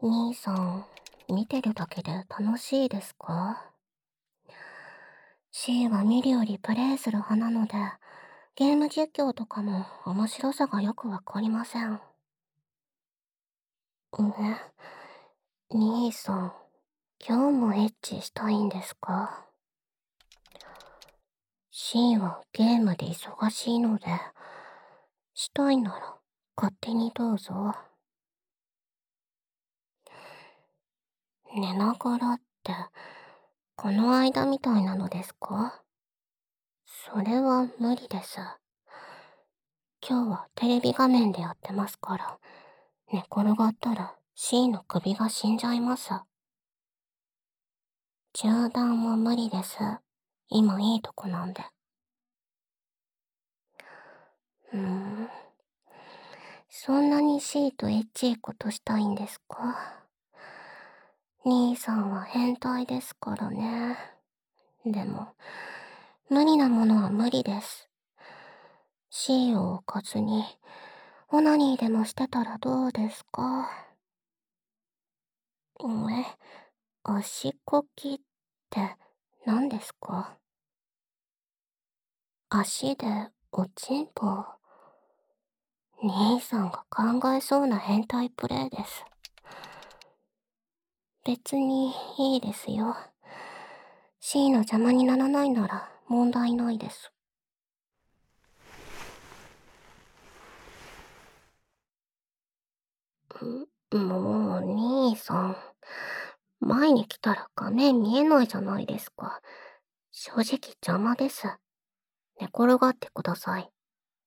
兄さん、見てるだけで楽しいですか？ C は見るよりプレイする派なので、ゲーム実況とかも面白さがよくわかりません。ね、兄さん、今日もエッチしたいんですか？ C はゲームで忙しいので、したいなら勝手にどうぞ。寝ながらって、この間みたいなのですか？それは無理です。今日はテレビ画面でやってますから、寝転がったら C の首が死んじゃいます。中断も無理です。今いいとこなんで。うーん。そんなに C とエッチいことしたいんですか？兄さんは変態ですからね。でも、無理なものは無理です。C を置かずに、オナニーでもしてたらどうですか？足こきって何ですか？足でおちんぽ。兄さんが考えそうな変態プレイです。別にいいですよ。C の邪魔にならないなら問題ないです。もう、兄さん。前に来たら画面見えないじゃないですか。正直邪魔です。寝転がってください。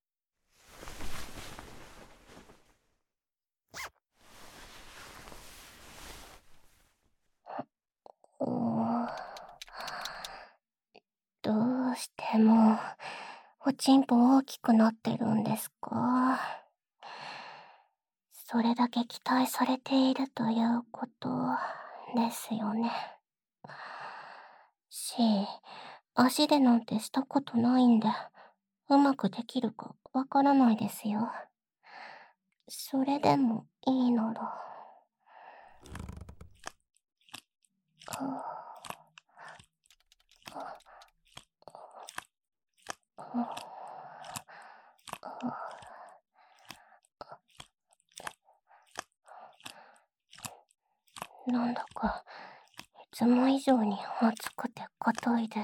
どうしても、おちんぽ大きくなってるんですか？それだけ期待されているということですよね。足でなんてしたことないんで、うまくできるかわからないですよ。それでもいいなら。なんだか、いつも以上に熱くて硬いです。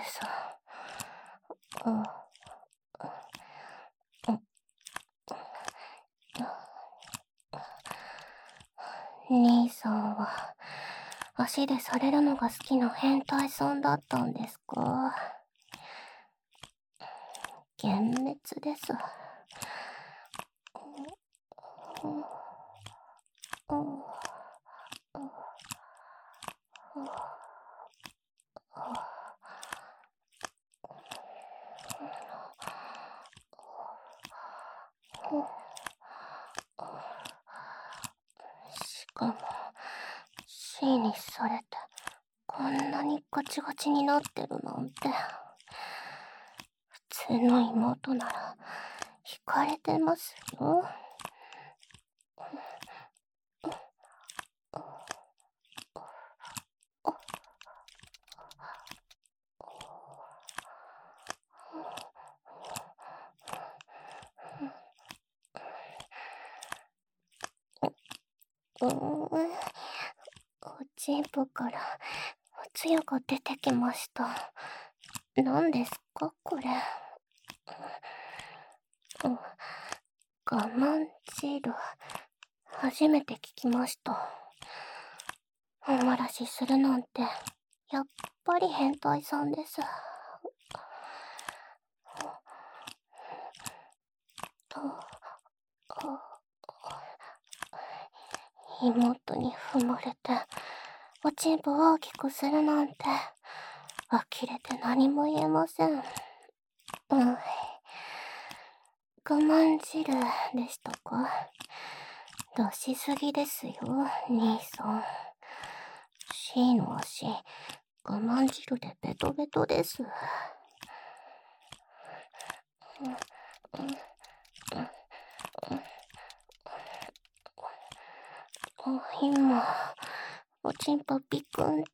兄さんは、足でされるのが好きな変態さんだったんですか？幻滅です。しかも、C にされて、こんなにガチガチになってるなんて。普通の妹なら、惹かれてますよ。おちんぽからおつゆが出てきました。何ですかこれ。我慢汁。初めて聞きました。お漏らしするなんて、やっぱり変態さんです。妹に踏まれて、おちんぽ大きくするなんて、呆れて何も言えません。我慢汁でしたか？出しすぎですよ、兄さん。C の足、我慢汁でベトベトです。今、 おちんぽピクンって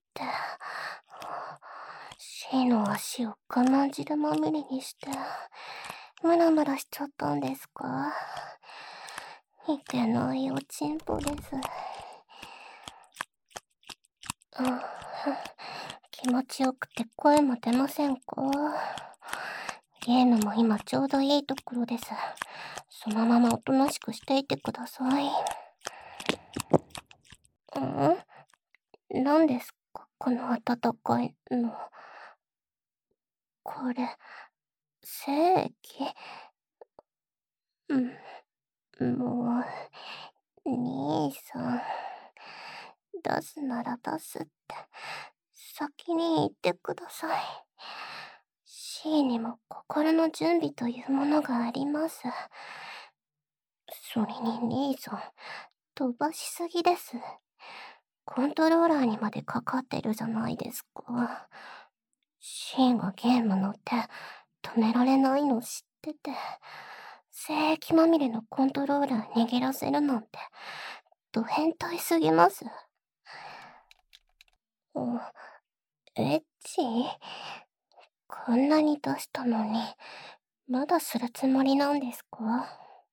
。C の足を我慢汁まみれにして、ムラムラしちゃったんですか？いけないおちんぽです。気持ちよくて声も出ませんか？ゲームも今ちょうどいいところです。そのままおとなしくしていてください。何ですかこの温かいの。これ、精液？もう、兄さん。出すなら出すって、先に言ってください。C にも心の準備というものがあります。それに兄さん、飛ばしすぎです。コントローラーにまでかかってるじゃないですか。C がゲームの手、止められないの知ってて、精液まみれのコントローラー握らせるなんて、ド変態すぎます。エッチ？こんなに出したのに、まだするつもりなんですか？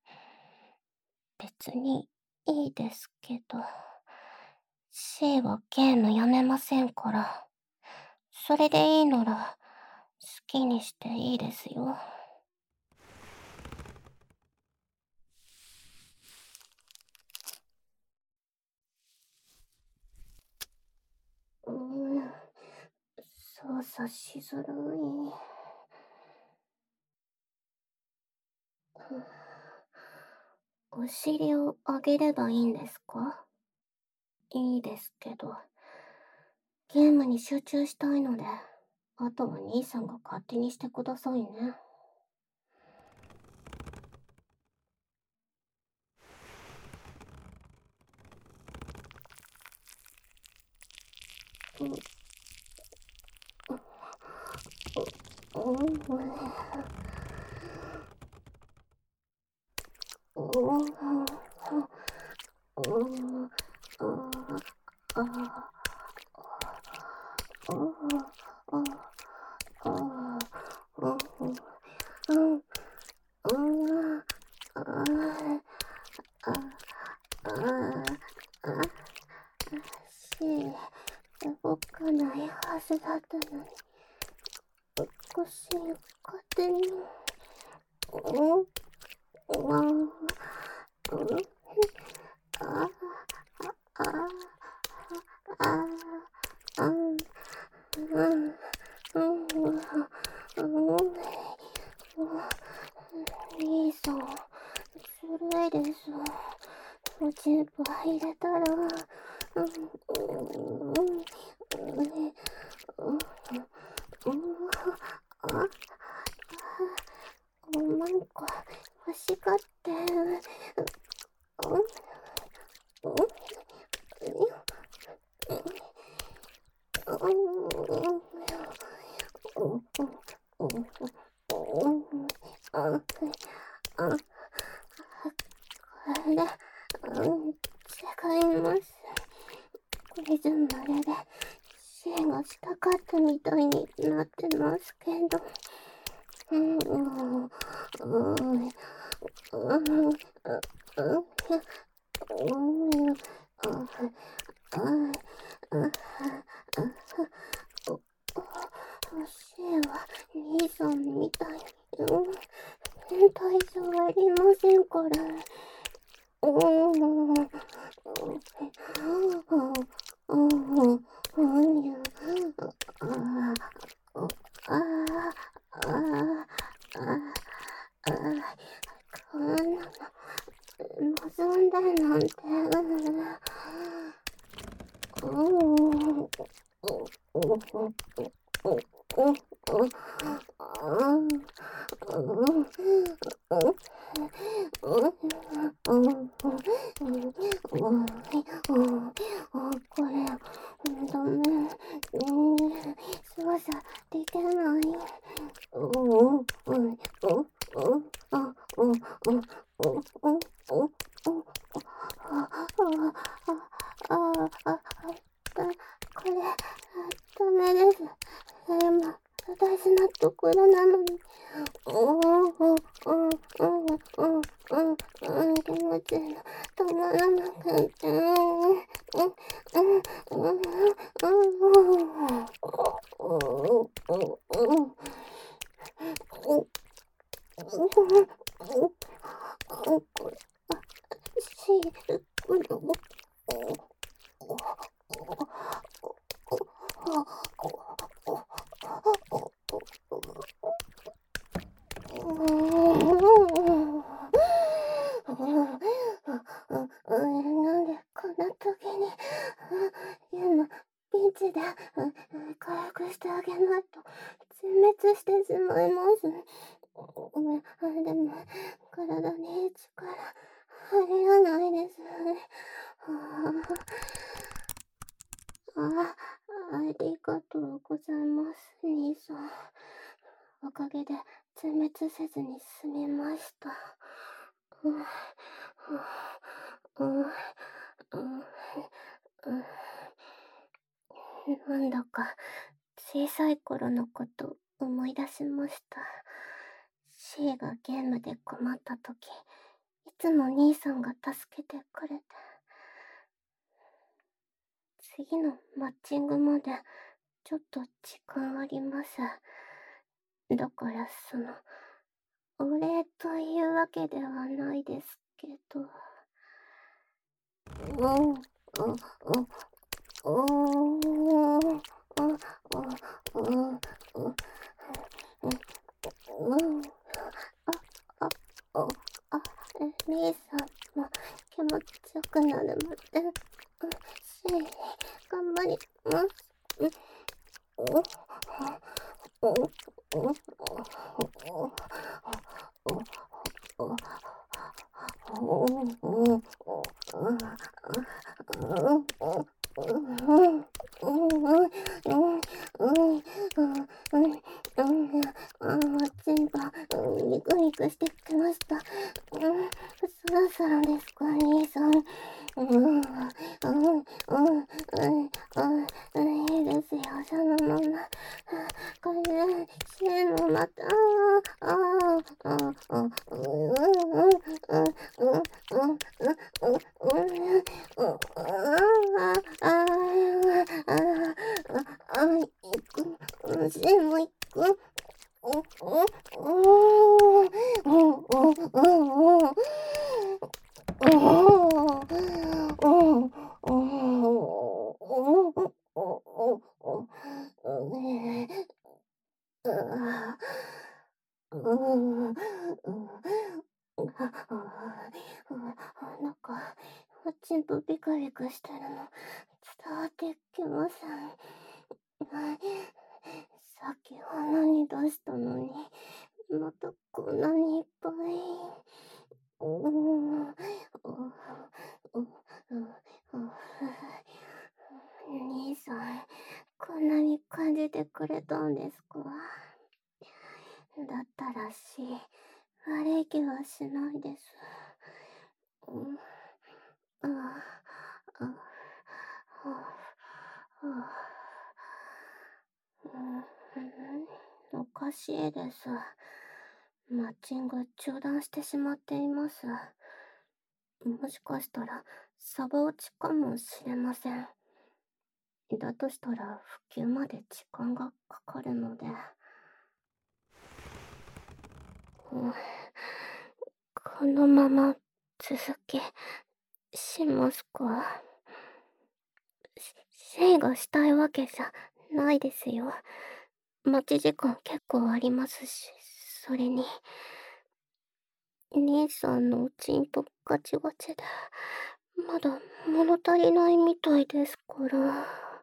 別にいいですけど。C はゲームやめませんから。それでいいなら、好きにしていいですよ。操作しづらい。お尻を上げればいいんですか？いいですけど、ゲームに集中したいので、あとは兄さんが勝手にしてくださいね。動かないはずだったのに、腰勝手に。兄さん、ずるいです。おちんぽ入れたら、ごめんこ、欲しがって。違います。リズムの上で支援がしたかったみたいになってますけど。シェは兄さんみたいに変態じゃありませんから。こんなの望んでなんて。これ、ダメ。操作できない。 これはシルクのなんでこんな時にユウのピンチで回復してあげないと全滅してしまいます。でも体に力入らないですね。ありがとうございます、兄さん。おかげで全滅せずに済みました。なんだか小さい頃のこと思い出しました。シーがゲームで困った時、いつも兄さんが助けてくれて。次のマッチングまでちょっと時間あります。だからお礼というわけではないですけど。兄さんも気持ちよくなるまで、頑張ります。全部ニクニクしてきました。そろそろですか、兄さん。いいですよ、そのまま。これ、シもまた、シも行く。なんか、ちんとビカビカしてるの伝わってきます。さっき鼻に出したのに、またこんなにいっぱい。兄さん、こんなに感じてくれたんですか？だったら悪い気はしないです。おかしいです。マッチング中断してしまっています。もしかしたらサバ落ちかもしれません。だとしたら復旧まで時間がかかるので。このまま続きしますか？シェイがしたいわけじゃないですよ。待ち時間結構ありますし、それに兄さんのおちんぽガチガチでまだ物足りないみたいですから。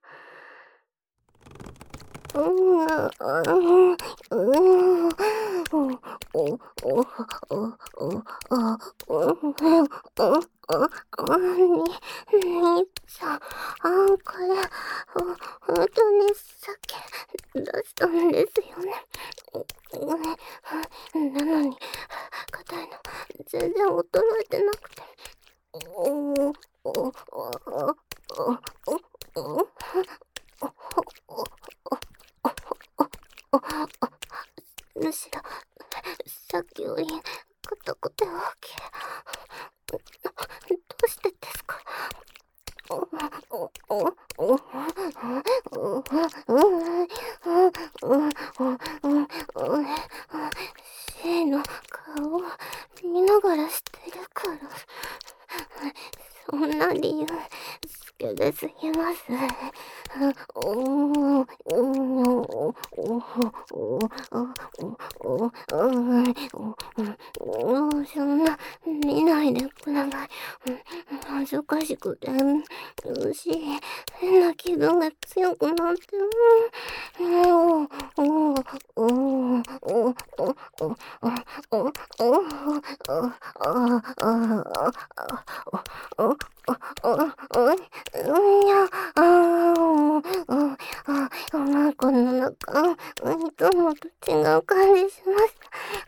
兄さん、これ、本当にさっき出したんですよね。なのに、硬いの全然衰えてなくて。むしろ、さっきより硬くて大きい。どうしてですか？シェイの顔をからしてるから。そんな理由、スケベすぎます。そんな、見ないでください。恥ずかしくて、変な気分が強くなって、この中、いつもと違う感じします。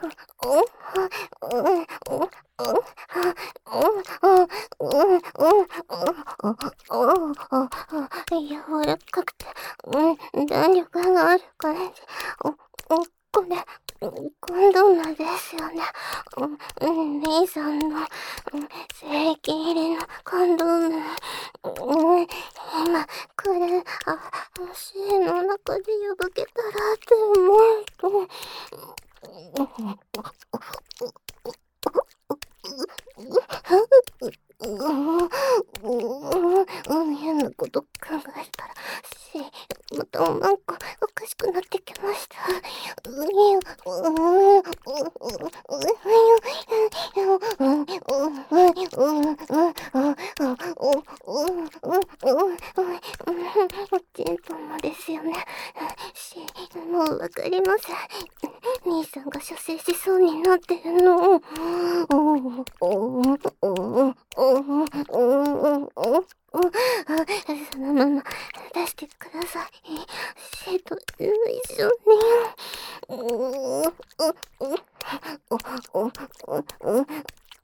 柔らかくて、弾力がある感じ。これ、コンドームですよね。メイさんの、正規入りのコンドーム。今、これ、足の中で破けたらって思うと、変なこと考えたら、またなんかおかしくなってきました。チンポもですよね。もうわかります。兄さんが射精しそうになってるのを。そのまま出してください。シート一緒に。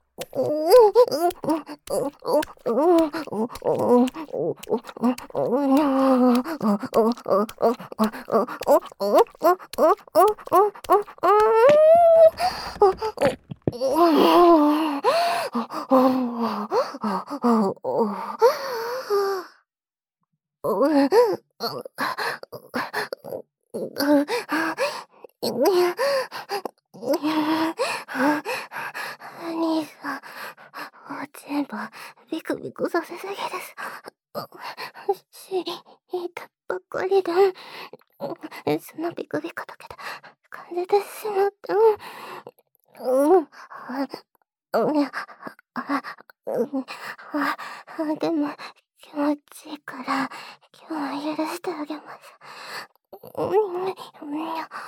兄さん、全部ビクビクさせすぎです。知りたばっかりで、そのビクビクだけで感じてしまって、でも気持ちいいから今日は許してあげます。